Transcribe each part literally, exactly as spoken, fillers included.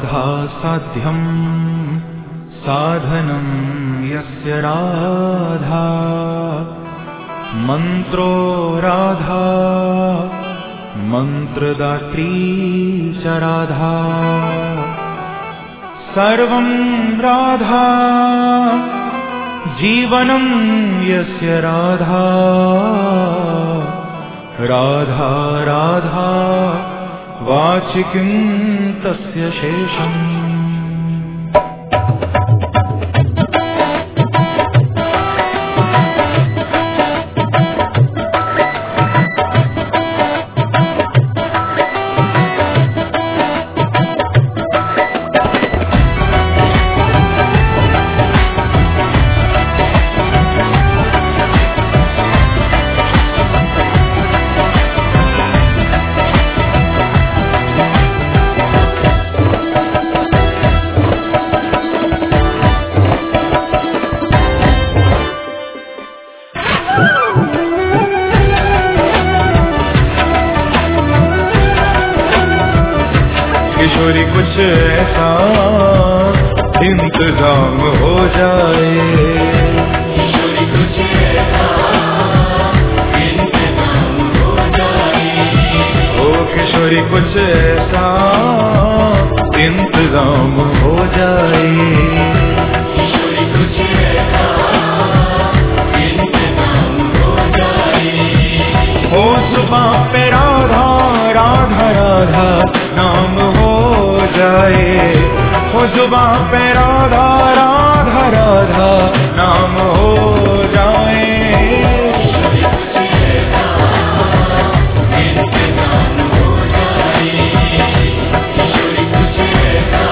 राधा साध्यं साधनं यस्य राधा मंत्रो राधा मंत्रदात्री च राधा सर्वं राधा जीवनं यस्य राधा राधा राधा वाचिकिं तस्य शेषम्। किशोरी कुछ ऐसा इंतजाम हो जाए, किशोरी कुछ ऐसा इंतजाम हो जाए, ओ किशोरी कुछ ऐसा इंतजाम हो जाए, किशोरी कुछ ऐसा इंतजाम हो जाए, हो सुबह पे राधा राधा राधा नाम हो जाए, हो जुबां पे राधा राधा राधा नाम हो जाए, इंतजाम हो जाए, किशोरी कुछ ऐसा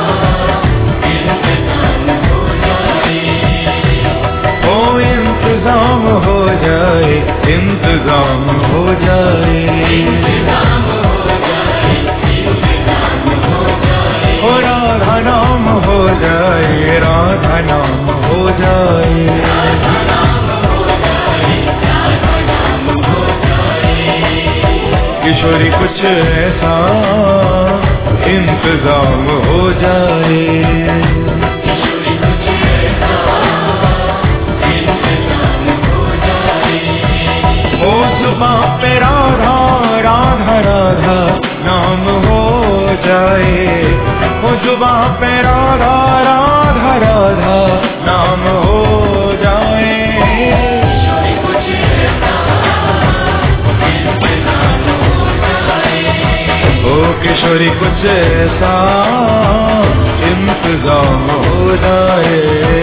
इंतजाम हो जाए, ओ इंतजाम हो जाए, इंतजाम हो जाए, इंतजाम हो जाए, इंतजाम हो जाए, ओ राधा नाम हो जाए, राधा नाम हो जाए, राधा नाम हो जाए, राधा नाम हो जाए, किशोरी कुछ ऐसा इंतजाम हो जाए, किशोरी कुछ ऐसा इंतजाम हो जाए, ओ जुबां पे राधा राधा राधा नाम हो जाए, हो जुबां पे राधा राधा राधा नाम हो जाए, किशोरी कुछ ऐसा इंतजाम हो जाए, ओ किशोरी कुछ ऐसा इंतजाम हो जाए।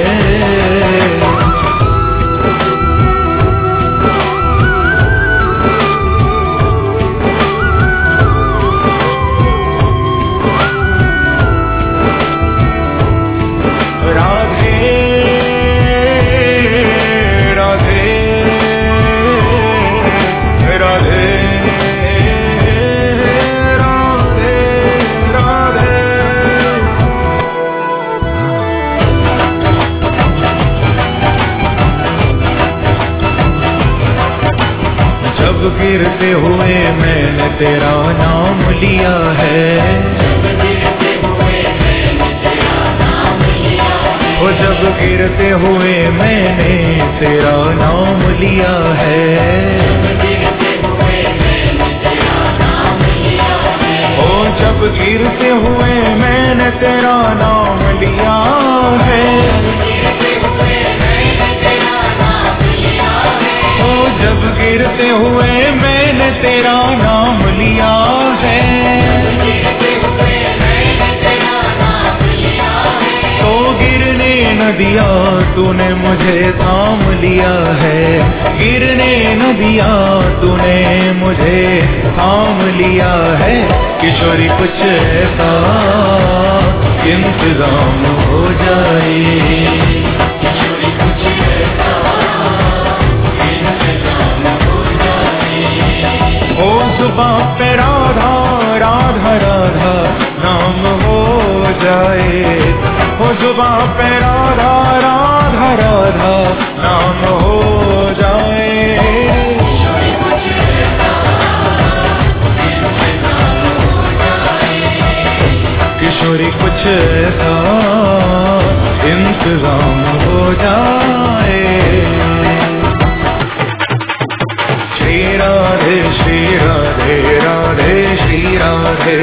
गिरते हुए मैंने तेरा नाम लिया है, जब गिरते हुए मैंने तेरा नाम लिया है, ओ जब गिरते हुए मैंने तेरा नाम लिया है, जब गिरते हुए मैंने तेरा नाम लिया है, ओ जब गिरते हुए मैंने तेरा नाम लिया है, जब गिरते हुए मैंने तेरा नाम लिया है, तो गिरने न दिया तूने मुझे थाम लिया है, गिरने न दिया तूने मुझे थाम लिया है, किशोरी कुछ ऐसा इंतजाम हो जाए, किशोरी कुछ ऐसा ओ जुबां पे राधा राधा राधा नाम हो जाए, हो जुबां पे राधा राधा राधा नाम हो जाए, किशोरी कुछ ऐसा इंतजाम हो जाए, किशोरी राधे।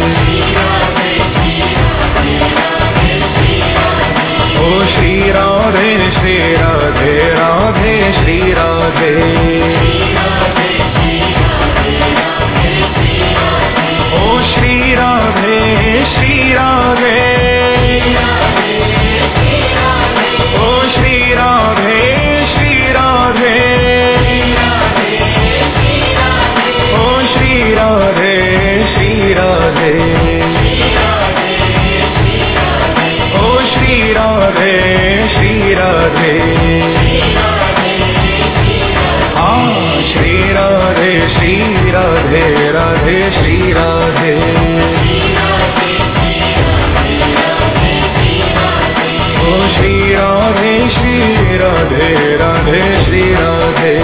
ओ श्री राधे श्री राधे राधे श्री राधे। ओ श्री राधे श्री राधे। ओ श्री राधे श्री राधे। ओ श्री राधे श्री राधे। ओ श्री राधे श्री राधे। हाँ श्री राधे श्री राधे राधे श्री राधे। ओ श्री राधे श्री राधे राधे श्री राधे।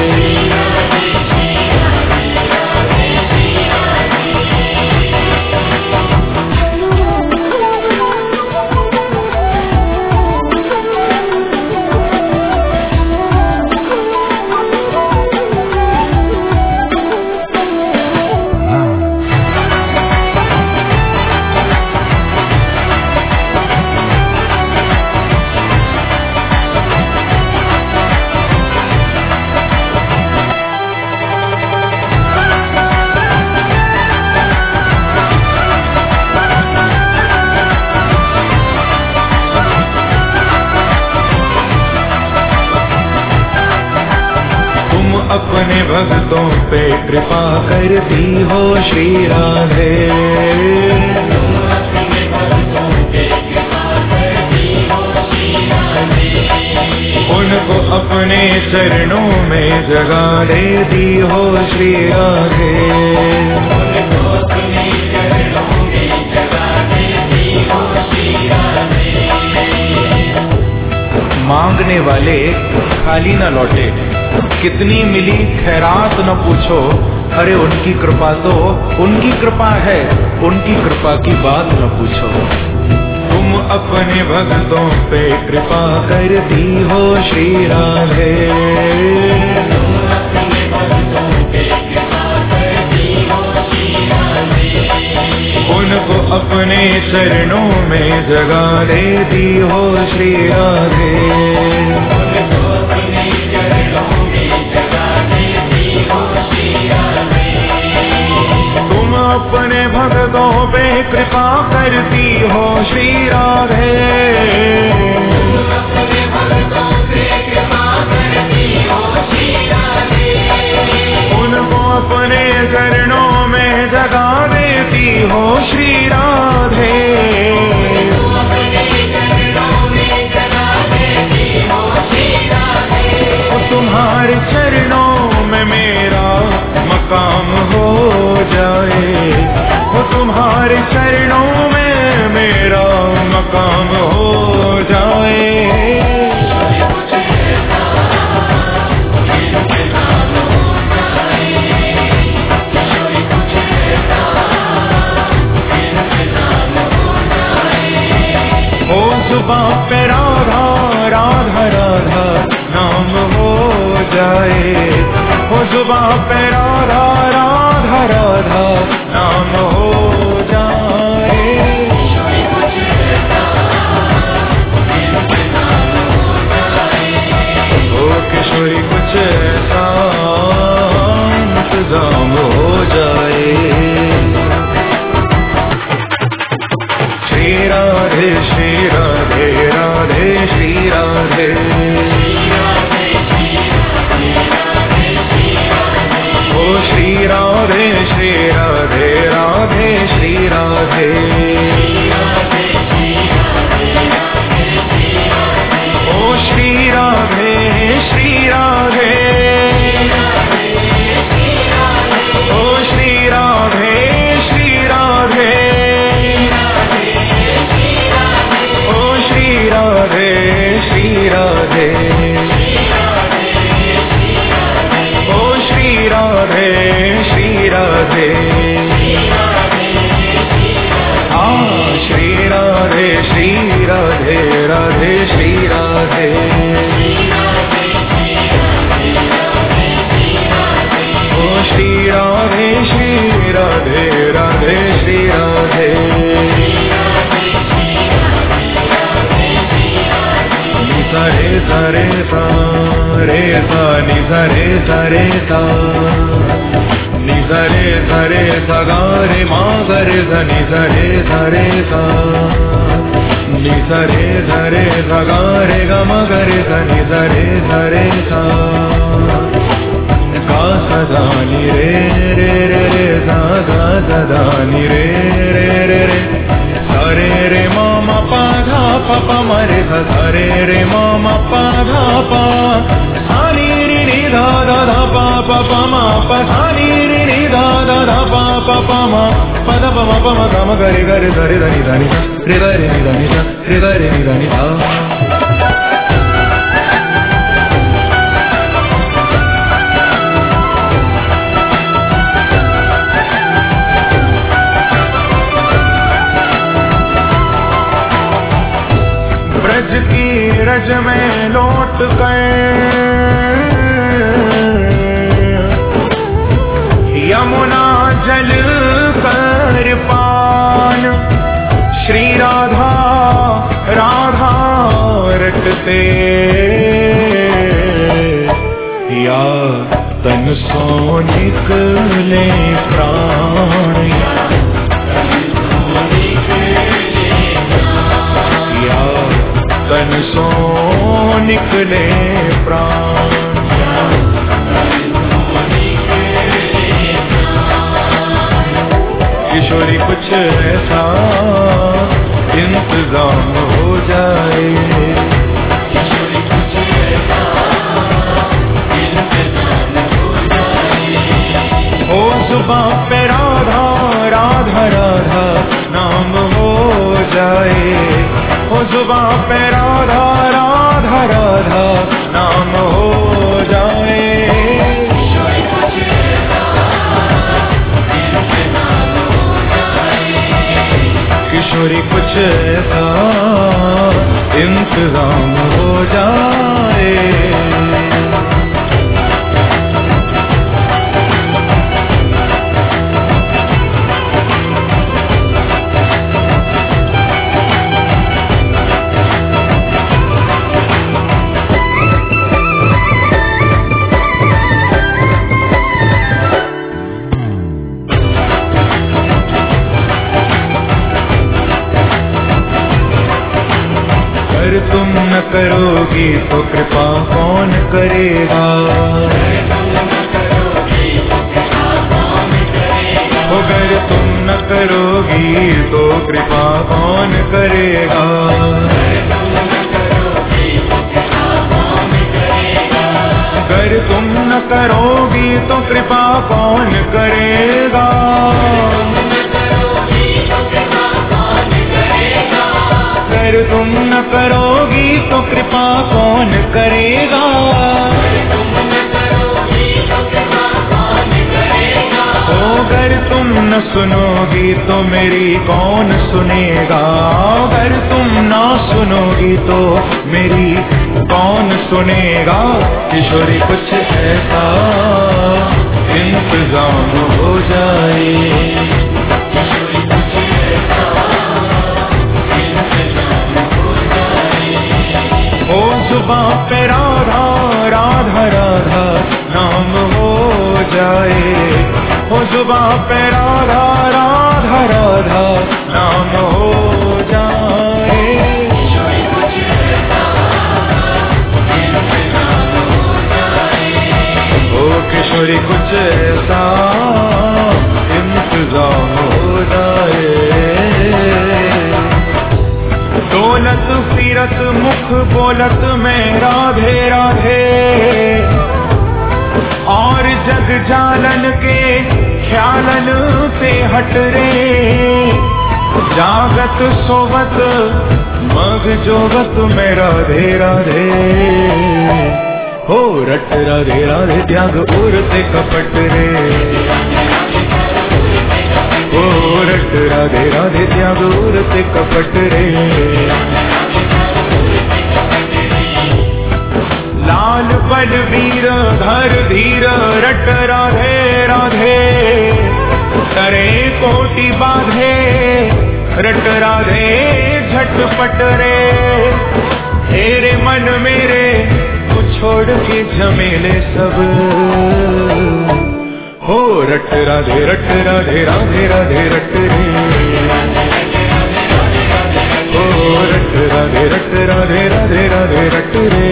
अपने भक्तों पे कृपा करती हो श्री राधे। उनको अपने चरणों में जगा देती हो श्री राधे। मांगने वाले खाली न लौटे, कितनी मिली खैरात न पूछो। अरे उनकी कृपा तो उनकी कृपा है, उनकी कृपा की बात न पूछो। तुम अपने भक्तों पे कृपा करती हो श्री राधे। उनको अपने चरणों में जगा देती हो श्री राधे। तुम अपने भक्तों पे कृपा करती हो श्री राधे। उनको अपने चरणों में जगा देती हो श्री राधे। तुम्हारे चरणों में मेरा मकाम हो जाए। वो तुम्हारे चरणों में मेरा मकाम हो जाए। ओ जुबां पे राधा राधा राधा नाम हो जाए। ओ जुबां पे राधा राधा राधा नाम हो जाए। ओ किशोरी कुछ ऐसा इंतजाम हो जाए। श्री राधे श्री राधे राधे श्री राधे। ओ श्री राधे श्री राधे राधे सा रे सा नि सा रे सा रे सा नि सा रे सा रे सा गा रे मा गा रे सा नि सा रे सा रे सा नि सा रे सा रे सा गा रे गा मा गा रे सा नि सा रे सा रे सा गा सा दा नि रे रे रे रे सा गा सा दा नि रे रे रे रे सा रे रे मा मा पा धा पा पा मा रे सा सा रे रे मा मा पा धा पा सा नि रि नि धा धा धा पा पा पा मा पा सा नि रि नि धा धा धा पा पा पा मा पा धा पा मा पा मा गा मा गा रे गा रे सा रे धा नि धा नि सा रे गा रे नि धा नि सा रे गा रे नि धा नि सा। ब्रज की रज में लौट गए यमुना जल कर पान श्री राधा राधा रटते या तन सो निकले प्राण या तन सो निकले प्राण किशोरी कुछ ऐसा इंतजाम हो जाए किशोरी कुछ ऐसा इंतजाम हो जाए हो जुबां पे राधा राधा राधा नाम हो जाए हो जुबां पे राधा राधा राधा नाम हो जाए किशोरी कुछ ऐसा इंतजाम हो जाए। तुम न करोगी तो कृपा कौन करेगा अगर तुम न करोगी तो कृपा कौन करेगा अगर तुम न करोगी तो कृपा कौन करेगा अगर तुम न करोगी तो कृपा कौन करेगा अगर तुम न सुनोगी तो मेरी कौन सुनेगा अगर तुम ना सुनोगी तो मेरी कौन सुनेगा किशोरी कुछ ऐसा इंतजाम हो जाए ओ जुबां पे राधा राधा राधा नाम हो जाए ओ जुबां पे राधा राधा राधा नाम हो जाए ओ किशोरी कुछ ऐसा इंतजाम हो जाए दौलत सीरत मुख बोलत में राधे राधे और जग जालन के ख्यालन से हट रे जागत सोवत मग जोगत में राधे राधे हो रट राधे राधे त्याग उरते कपट रे ओ रट राधे राधे त्याग उरते कपट रे लाल बलवीर धर धीर रट राधे राधे तरे कोटि बाधे रट राधे झटपट रे तेरे मन मेरे कुछ झमेले सब। हो रट राधे रट राधे राधे राधे रट रे, हो रट राधे रट राधे राधे राधे रट रे।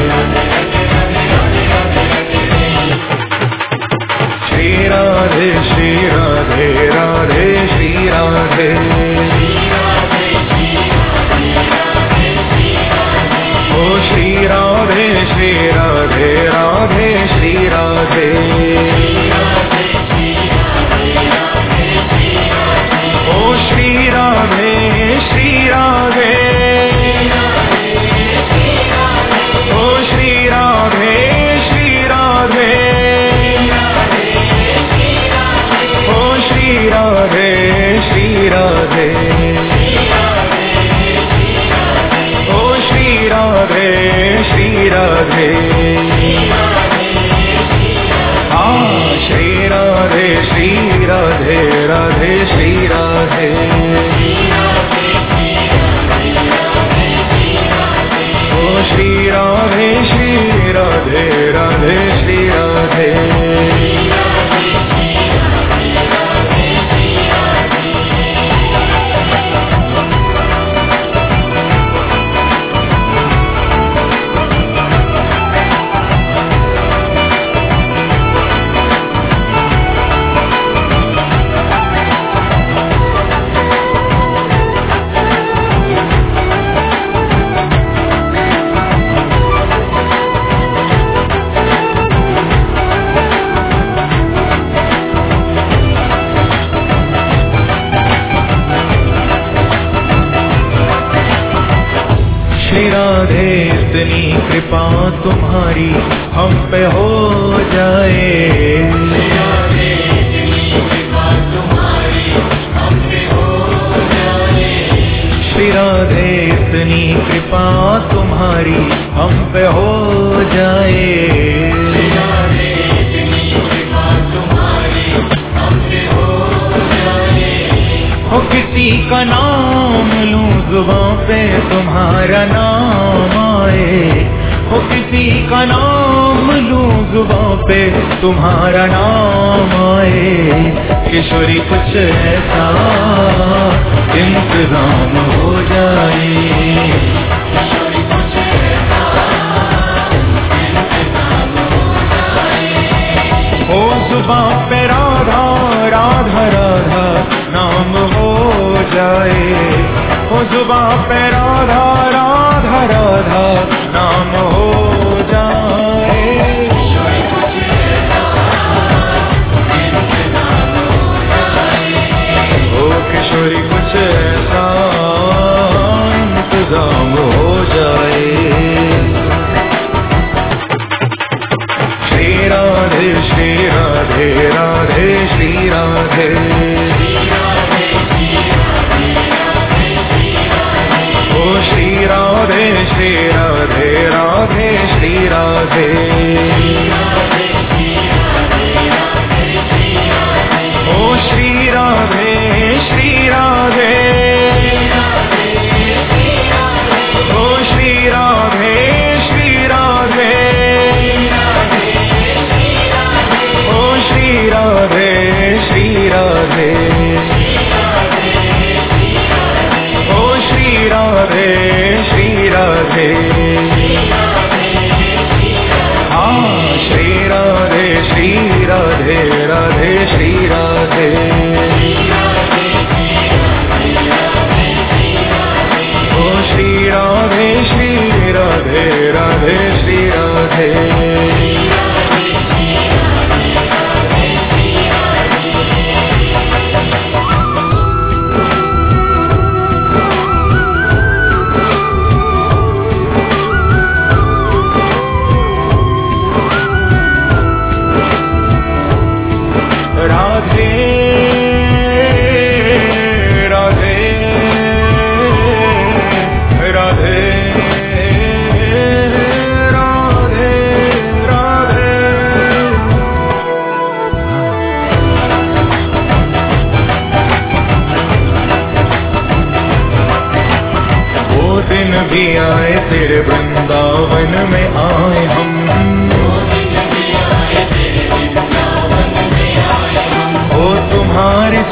श्री राधे श्री राधे राधे श्री राधे, ओ श्री राधे श्री राधे राधे श्री राधे, ओ श्री राधे श्री राधे, ओ श्री राधे श्री राधे, ओ श्री राधे श्री राधे, ओ श्री राधे श्री राधे, हाँ श्री राधे श्री राधे राधे श्री राधे, ओ श्री राधे श्री राधे राधे श्री राधे। इतनी कृपा तुम्हारी हम पे हो जाए, श्री राधे इतनी कृपा तुम्हारी हम पे हो जाए, हो किसी का नाम लूं जुबां पे तुम्हारा नाम आए, हो किसी का नाम लूं जुबां पे तुम्हारा नाम आए, किशोरी कुछ ऐसा इंतजाम हो जाए, किशोरी कुछ ऐसा इंतजाम हो जाए, हो जुबां पे राधा राधा राधा नाम हो जाए, हो जुबां पे राधा राधा राधा नाम हो जाए, ओ किशोरी कुछ ऐसा इंतजाम हो जाए। श्री राधे श्री राधे राधे श्री राधे, ओ श्री राधे श्री राधे राधे श्री राधे, ओ श्री राधे श्री राधे, ओ श्री राधे श्री राधे, ओ श्री राधे श्री राधे, ओ श्री राधे श्री राधे, हाँ श्री राधे श्री राधे राधे श्री राधे, ओ श्री राधे श्री राधे राधे श्री राधे। भी आए तेरे वृंदावन में आए हम,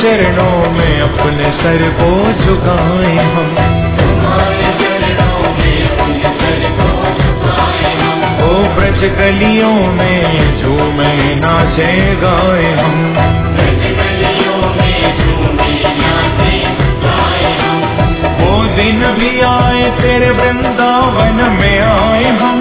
चरणों में अपने सर को झुकाए हम, तुम्हारे चरणों में अपने सर को झुकाए हम। ओ ब्रज गलियों में झूमे नाचे गाए हम, ब्रज गलियों में झूमे नाचे गाए हम। वो दिन भी आए तेरे वृंदावन में आए हम,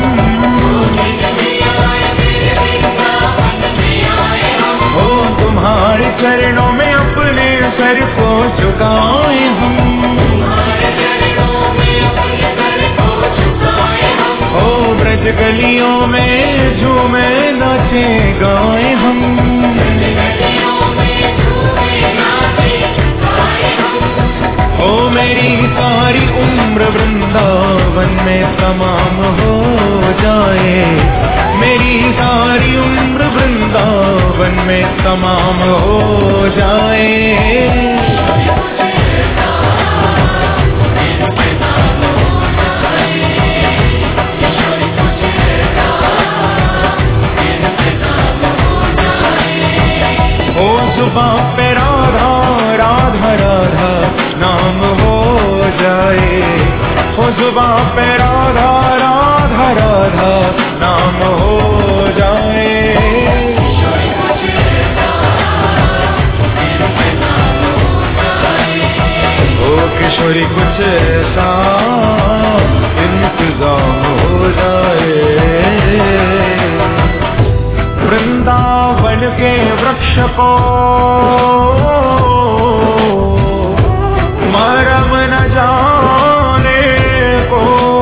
तुम्हारे चरणों में अपने सर को झुकाए हम, तुम्हारे चरणों में अपने सर को झुकाए हम। ओ ब्रज गलियों में झूमे नाचे गाए हम, ब्रज गलियों में झूमे नाचे गाए हम। ओ मेरी सारी उम्र वृंदावन में तमाम हो जाए, मेरी सारी उम्र वृंदावन में तमाम हो जाए। ओ जुबां पे राधा राधा राधा नाम हो जाए, ओ जुबां पे राधा राधा राधा नाम हो जाए। ओ किशोरी कुछ ऐसा इंतजाम हो जाए, वृंदावन के वृक्ष को मरम न जाने को,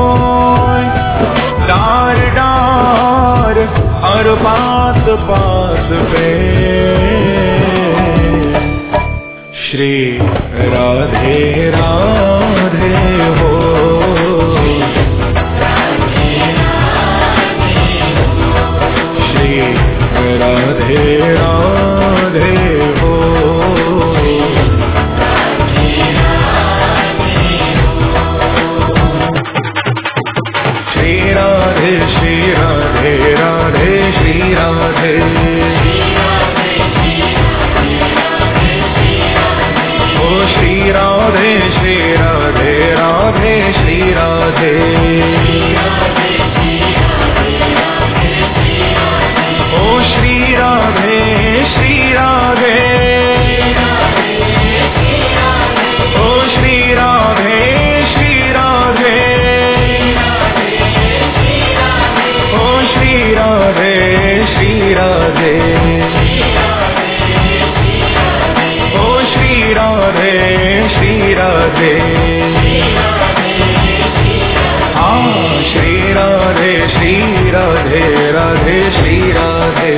डार डार हर बात बात पे श्री राधे राधे हो, श्री राधे राधे हो, श्री राधे श्री राधे राधे श्री राधे, ओ श्री राधे श्री राधे राधे श्री राधे, ओ श्री राधे श्री राधे, ओ श्री राधे श्री राधे, ओ श्री राधे श्री राधे, ओ श्री राधे श्री राधे, हाँ श्री राधे श्री राधे राधे श्री राधे,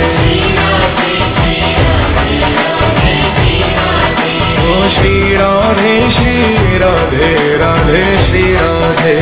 ओ श्री राधे श्री राधे राधे श्री राधे।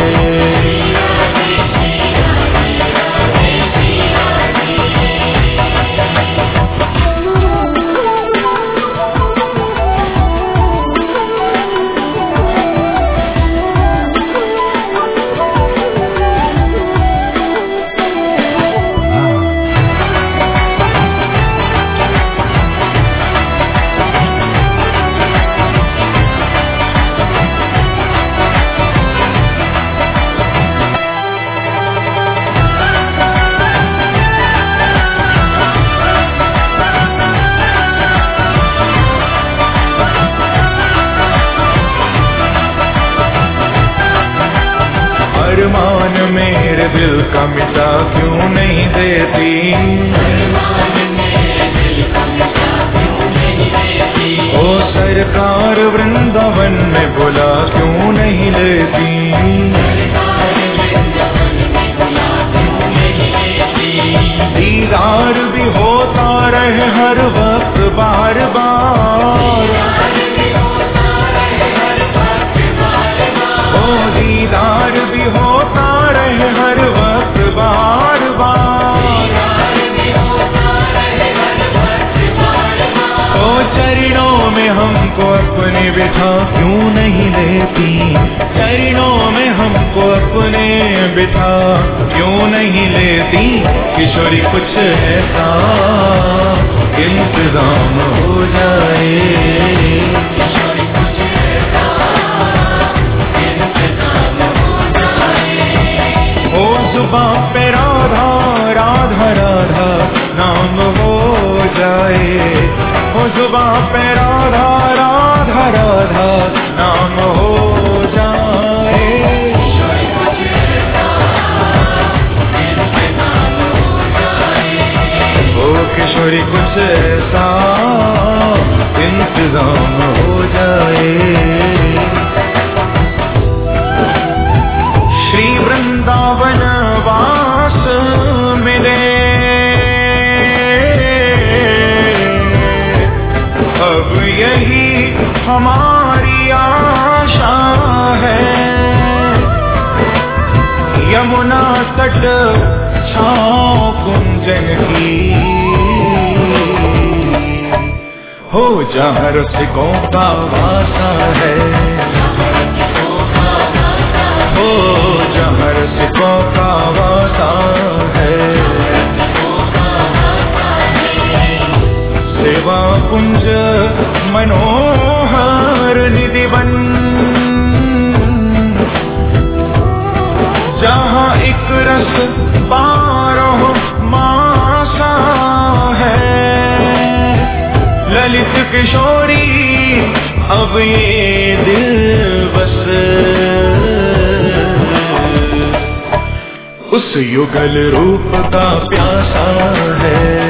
अरमान मेरे दिल का मिटा क्यों नहीं देती, ओ सरकार वृंदावन में बुला क्यों नहीं लेती, दीदार भी होता रहे हर वक्त बार बार, ओ दीदार भी होता रहे हर वक्त बार बार, ओ चरणों में हमको अपने बिठा क्यों नहीं लेती, चरणों में हमको अपने बिठा क्यों नहीं लेती, किशोरी कुछ ऐसा इंतजाम हो जाए। हो जुबां पे राधा राधा राधा नाम हो जाए। हो जुबां पे राधा राधा राधा नाम हो जाए। ओ किशोरी कुछ ऐसा इंतजाम हो जाए। श्री वृंदावन वास मिले अब यही हमारी आशा है। यमुना तट छाँव कुंजन की हो जहाँ रसिकों का वासा है। हो जहाँ रसिकों का वासा है। सेवा कुंज मनोहर निधि बन जहाँ एक रस बारह मासा है। ललित किशोरी अब ये दिल बस उस युगल रूप का प्यासा है।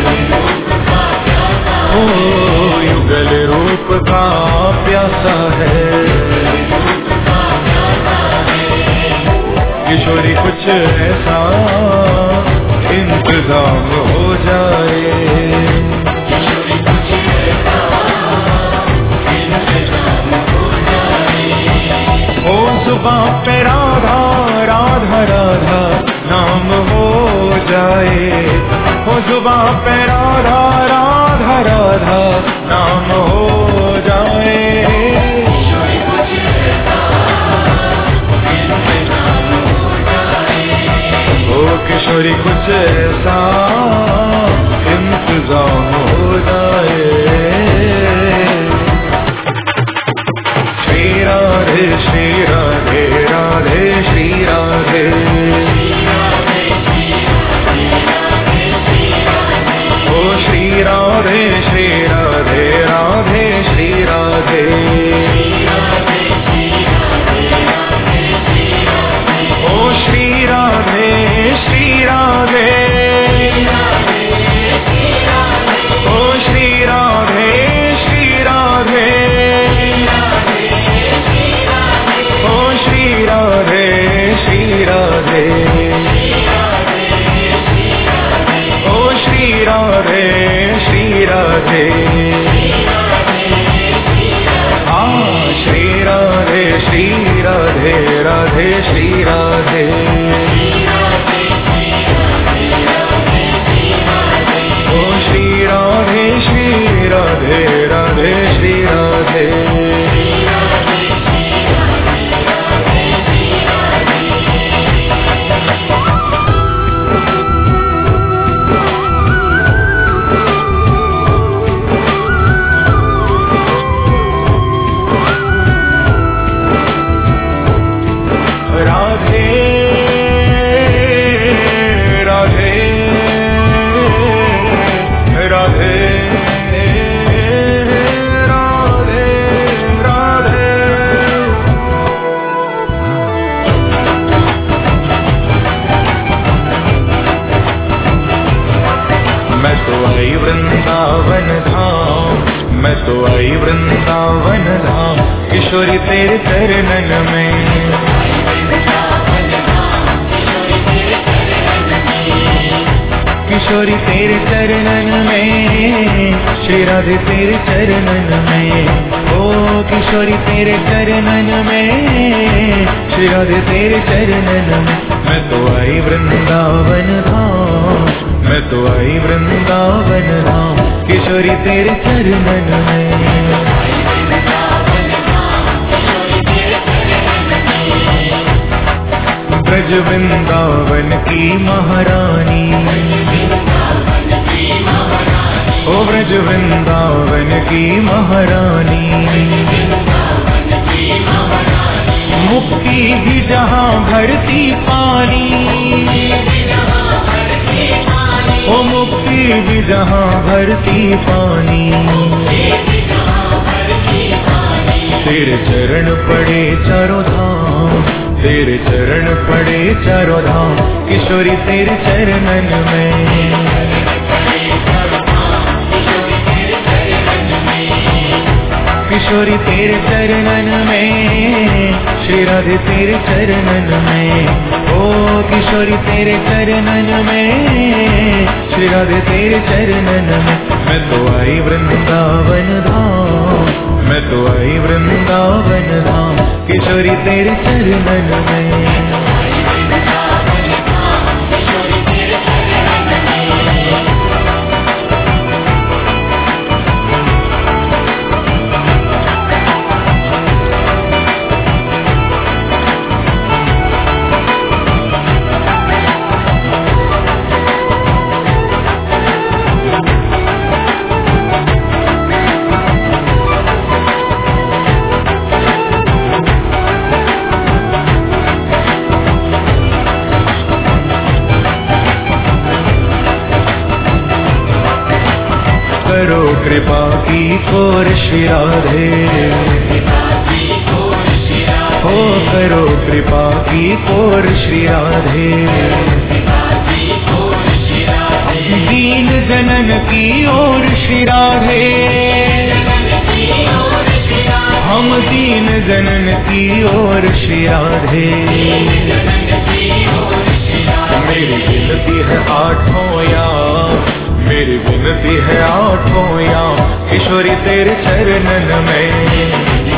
ओ युगल रूप का प्यासा है। किशोरी कुछ ऐसा इंतजाम हो जाए। ओ जुबां पे राधा राधा राधा नाम हो जाए। हो जुबां पे राधा राधा राधा नाम हो जाए। ओ किशोरी कुछ ऐसा इंतजाम हो जाए। श्री राधे श्री राधे राधे श्री राधे। ओ श्री राधे श्री राधे राधे श्री राधे। ओ श्री राधे श्री राधे। ओ श्री राधे श्री राधे। ओ श्री राधे श्री राधे। ओ श्री राधे श्री राधे। हाँ श्री राधे श्री राधे राधे श्री राधे। ओ श्री राधे श्री राधे राधे श्री राधे। वृंदावन धाम मैं तो आई वृंदावन धाम किशोरी तेरे चरणन में। किशोरी तेरे चरणन में श्री राधे तेरे चरणन में। ओ किशोरी तेरे चरणन में श्री राधे तेरे चरणन में। मैं तो आई वृंदावन धाम मैं तो आई वृंदावन धाम किशोरी तेरे चरणन में। ब्रज वृंदावन की महारानी ओ वृंदावन की महारानी, मुक्ति भी जहाँ भरती पानी, ओ मुक्ति भी जहाँ भरती पानी। तेरे चरण पड़े चारों धाम, तेरे चरण पड़े चारों धाम, किशोरी तेरे चरणन में। किशोरी तेरे चरणन में, श्री राधे तेरे चरणन में, ओ किशोरी तेरे चरणन में, श्री राधे तेरे चरणन में। मैं तो आई वृंदावन धाम, मैं तो आई वृंदावन धाम, किशोरी तेरे चरणन में। करो कृपा की कोर श्री राधे, हो करो कृपा की कोर श्री राधे। दीन जनन की ओर श्री राधे, हम दीन जनन की ओर श्री राधे। मेरी विनती है आठों याम, मेरी विनती है आठों याम, किशोरी तेरे चरणन में।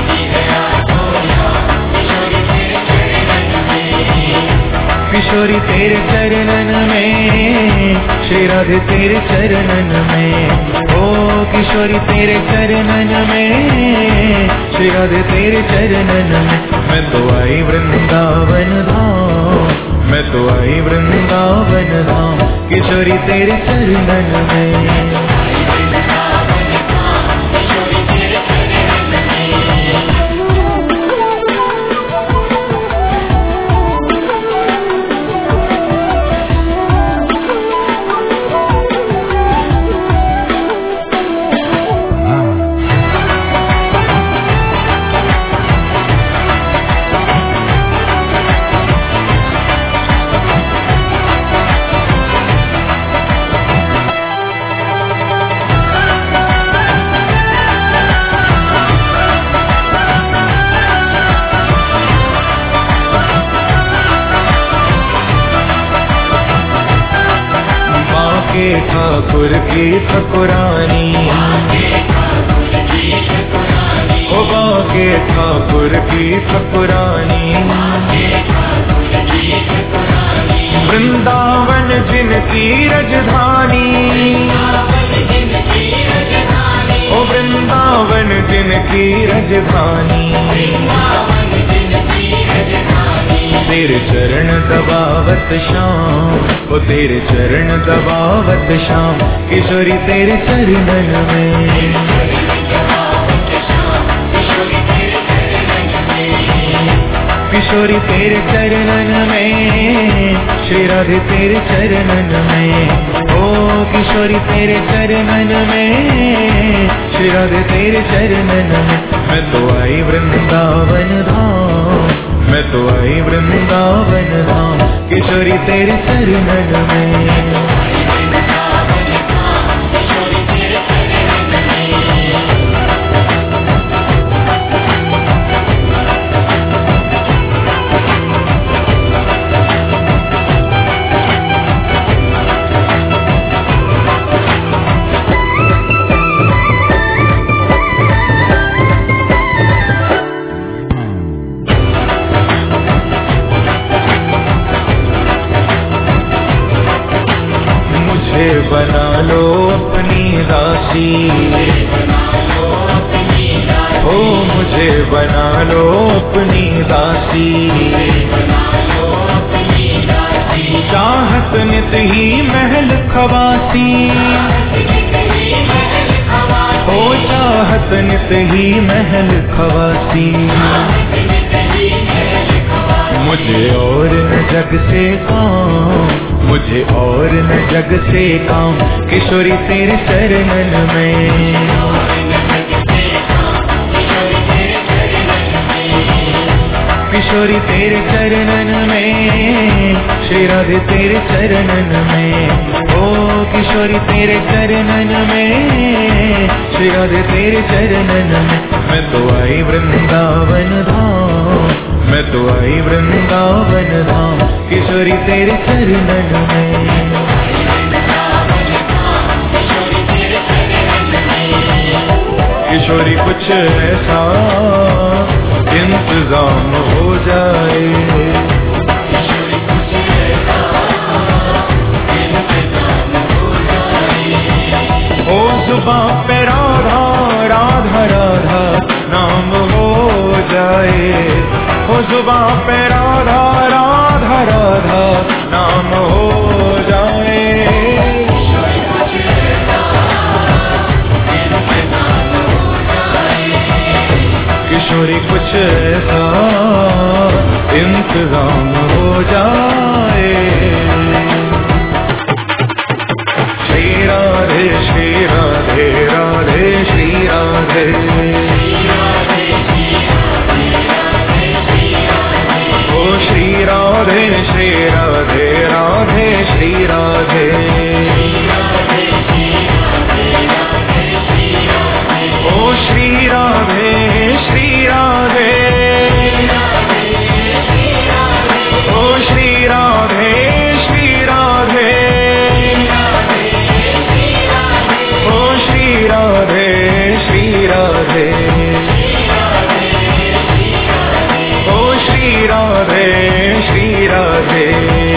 किशोरी तेरे चरणन में, श्री राधे तेरे चरणन में, ओ किशोरी तेरे चरणन में, श्री राधे तेरे चरणन में। मैं तो आई वृंदावन धाम, मैं तो आई वृंदावन धाम, किशोरी तेरे चरणन में। ठाकुर की ठकुरानी, ओ बाके ठाकुर की ठकुरानी। वृंदावन जिनकी राजधानी, ओ वृंदावन जिनकी राजधानी। तेरे चरण दबावत शाम, ओ तेरे चरण दबावत शाम, किशोरी तेरे चरणन में। किशोरी तेरे चरणन में, श्री राधे तेरे चरणन में, ओ किशोरी तेरे चरणन में, श्री राधे तेरे चरणन में। मैं तो आई वृंदावन धाम, मैं तो आई वृंदावन धाम, किशोरी तेरे चरणन में। बना लो अपनी दासी, ओ मुझे बना लो अपनी दासी। चाहत नित ही महल खवासी, चाहत नित ही महल खवासी। मुझे और न जग से काम, मुझे और न जग से काम, किशोरी तेरे चरणन में। किशोरी तेरे चरणन में, श्री राधे तेरे चरणन में। ओ किशोरी तेरे चरणन में, श्री राधे तेरे चरणन में। मैं तो आई वृंदावन धाम, मैं तो आई वृंदावन धाम, किशोरी तेरे चरणन में। किशोरी कुछ ऐसा इंतजाम हो जाए, ओ जुबां पे राधा राधा राधा नाम हो जाए, ओ जुबां पे राधा राधा राधा नाम हो जाए। किशोरी कुछ ऐसा इंतजाम हो जाए। श्री राधे श्री राधे राधे श्री राधे, ओ श्री राधे श्री राधे राधे श्री राधे, ओ श्री राधे श्री राधे, ओ श्री राधे श्री राधे, ओ श्री राधे श्री राधे, ओ श्री राधे श्री राधे,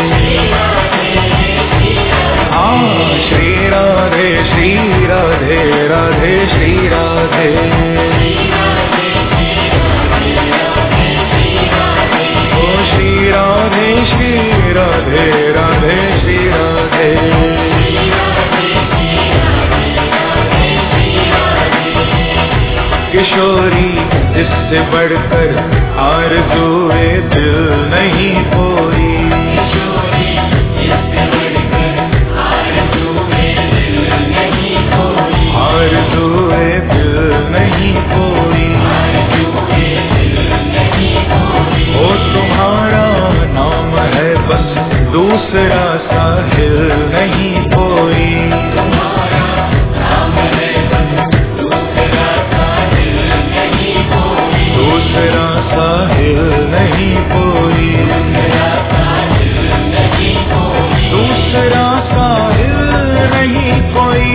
हाँ श्री राधे श्री राधे राधे श्री राधे, ओ श्री राधे श्री राधे राधे श्री राधे। किशोरी इससे बढ़कर आरज़ूए दिल नहीं कोई, आरज़ूए दिल नहीं कोई, ओ तुम्हारा नाम है बस दूसरा साहिल नहीं कोई, दूसरा साहिल नहीं कोई, दूसरा साहिल नहीं कोई,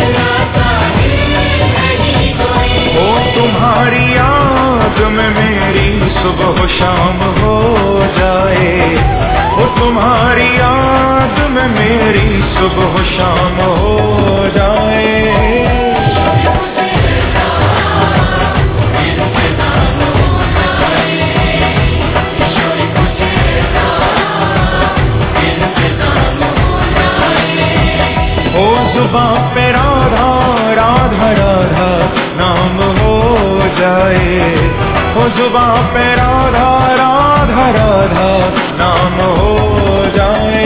ओ तुम्हारी याद में मेरी सुबह शाम हो जाए, ओ तुम्हारी याद में मेरी सुबह शाम हो जाए। ओ जुबां पे राधा राधा राधा नाम हो जाए, ओ जुबां पे राधा राधा राधा नाम हो जाए।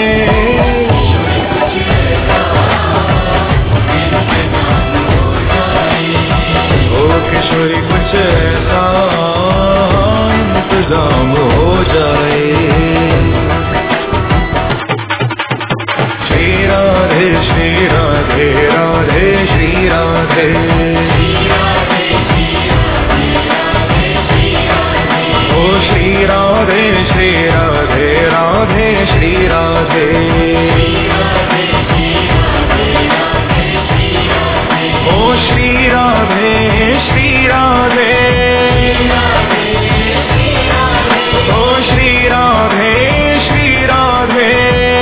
ओ किशोरी कुछ ऐसा इंतजाम हो जाए। श्री राधे श्री राधे राधे श्री राधे, ओ श्री राधे श्री राधे राधे श्री राधे, ओ श्री राधे श्री राधे, ओ श्री राधे श्री राधे,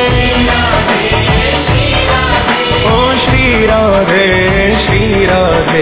ओ श्री राधे श्री राधे,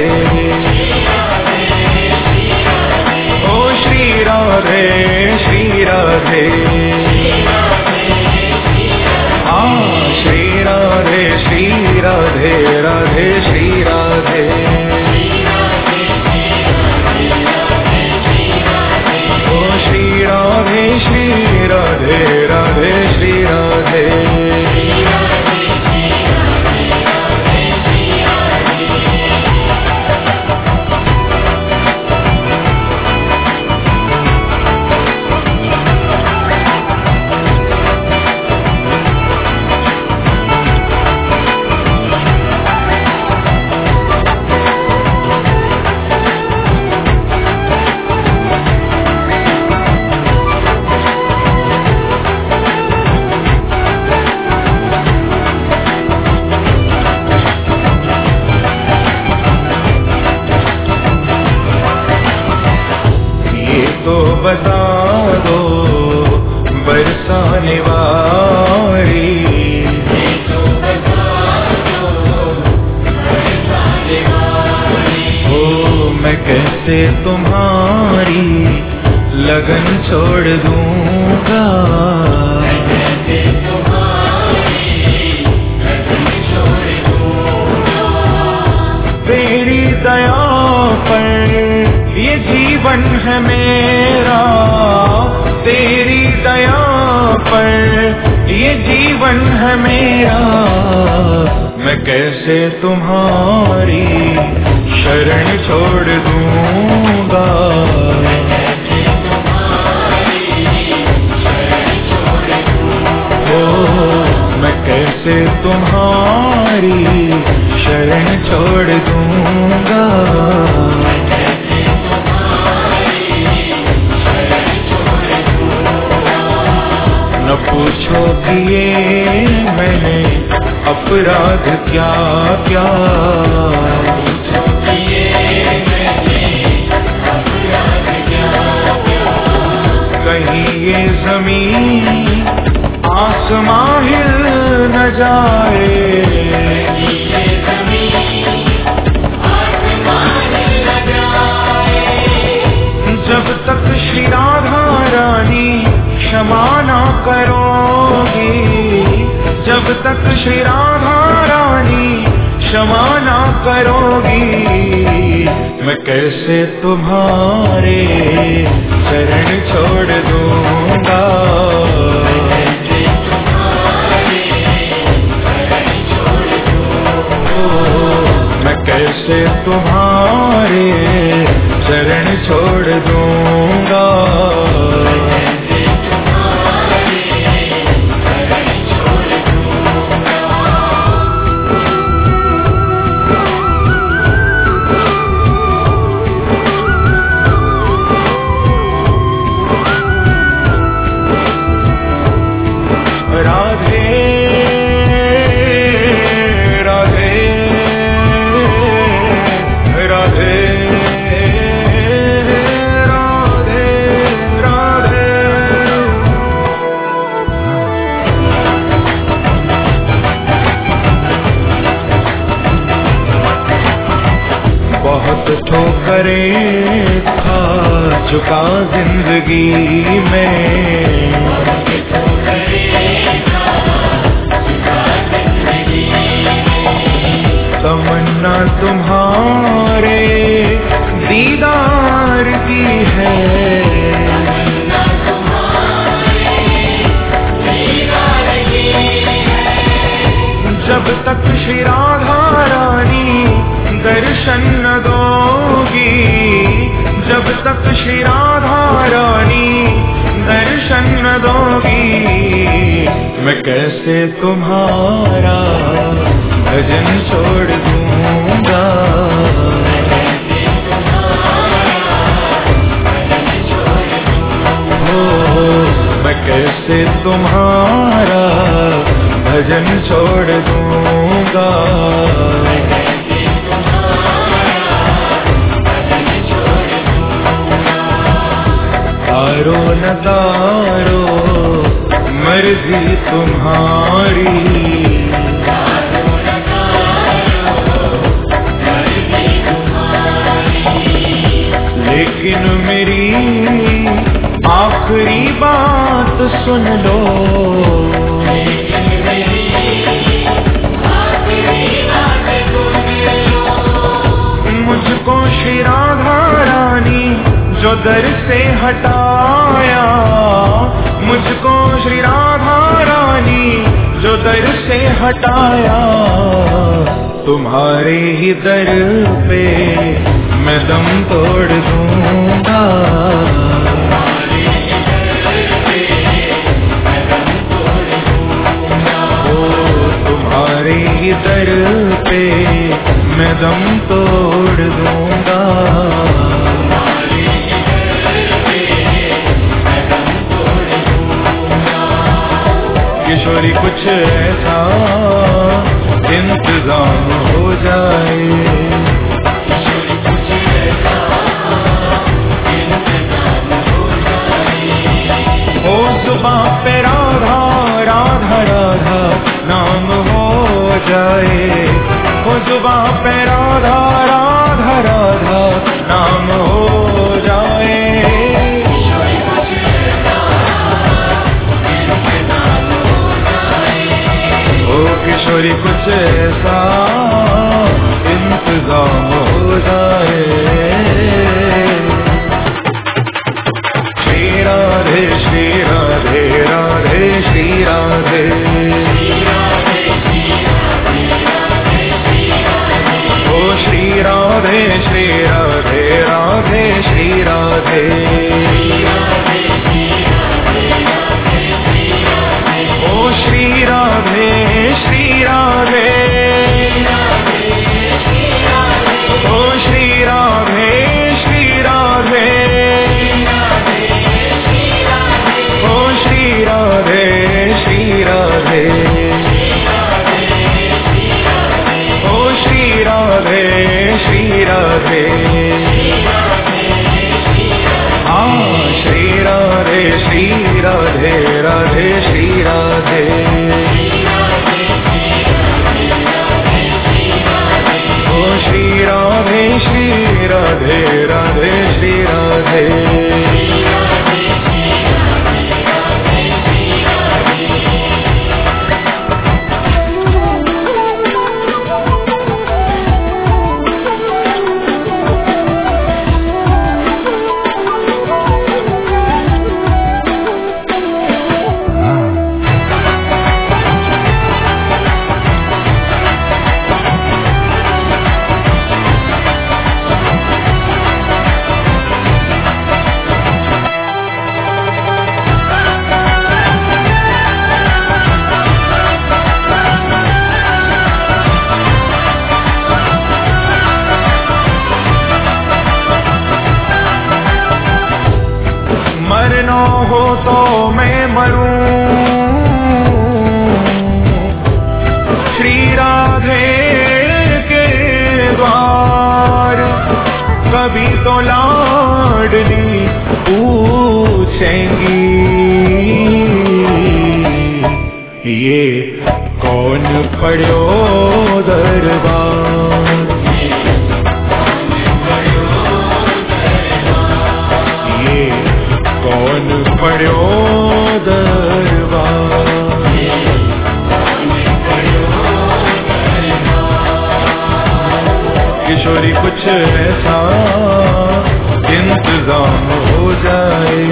कैसे तुम्हारी लगन छोड़ दूंगा, मैं कैसे तुम्हारी लगन छोड़ दूंगा। तेरी दया पर ये जीवन है मेरा, तेरी दया पर ये जीवन है मेरा, मैं कैसे तुम्हारी शरण छोड़ दूंगा, मैं कैसे तुम्हारी शरण छोड़ दूंगा। न पूछो कि ये मैंने अपराध क्या क्या, कहीं ये जमीन आसमां हिल न जाए, जब तक श्री राधा रानी क्षमा न करोगी, जब तक श्री राधा रानी क्षमा न करोगी, मैं कैसे तुम्हारे चरण छोड़ दूंगा, मैं कैसे तुम्हारे चरण छोड़ दूंगा। ठोकरें खा चुका जिंदगी में, तमन्ना तुम्हारे दीदार की है, जब तक श्री राधा रानी दर्शन न दोगी, जब तक श्री राधा रानी दर्शन न दोगी, मैं कैसे तुम्हारा भजन छोड़ दूंगा, हो मैं कैसे तुम्हारा भजन छोड़ दूंगा। तारो न तारो मर्जी तुम्हारी, लेकिन मेरी आखिरी बात सुन लो, मुझको श्री राधा रानी जो दर से हटाया, मुझको श्री राधा रानी जो दर से हटाया, तुम्हारे ही दर पे मैं दम तोड़ दूंगा, तुम्हारे ही दर पे मैं दम तोड़ दूंगा। किशोरी कुछ ऐसा इंतजाम हो जाए, हो जुबां पे राधा राधा राधा नाम हो जाए, हो जुबां पे राधा राधा राधा नाम हो जाए। ओ किशोरी कुछ ऐसा इंतजाम हो जाए। श्री राधे श्री राधे राधे श्री राधे, ओ श्री राधे श्री राधे राधे श्री राधे, ओ श्री राधे श्री राधे, ओ श्री राधे श्री राधे, ओ श्री राधे श्री राधे, ओ श्री राधे श्री राधे, हाँ श्री राधे श्री राधे राधे श्री राधे, ओ श्री राधे श्री राधे राधे श्री राधे। मरना हो तो मैं मरूं श्री राधे के द्वार, कभी तो लाडली पूछेंगी ये कौन पढ़ो दरबार, ये कौन पढ़ो दरबार। किशोरी कुछ ऐसा इंतजाम हो जाए।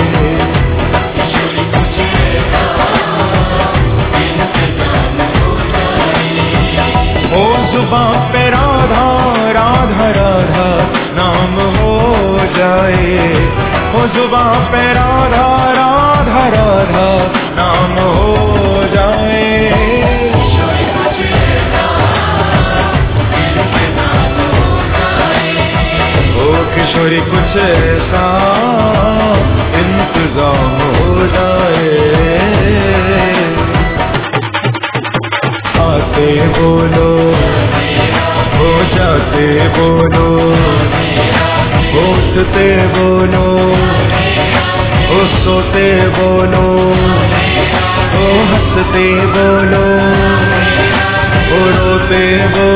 ओ जुबां पे राधा राधा राधा नाम हो जाए, ओ जुबां पे राधा राधा राधा नाम हो जाए। ओ किशोरी कुछ ऐसा इंतजाम हो जाए। आते बोलो हो जाते बोलो, उठते बोलो ओ सोते बोलो, ओ हंसते बोलो ओ रोते बोलो।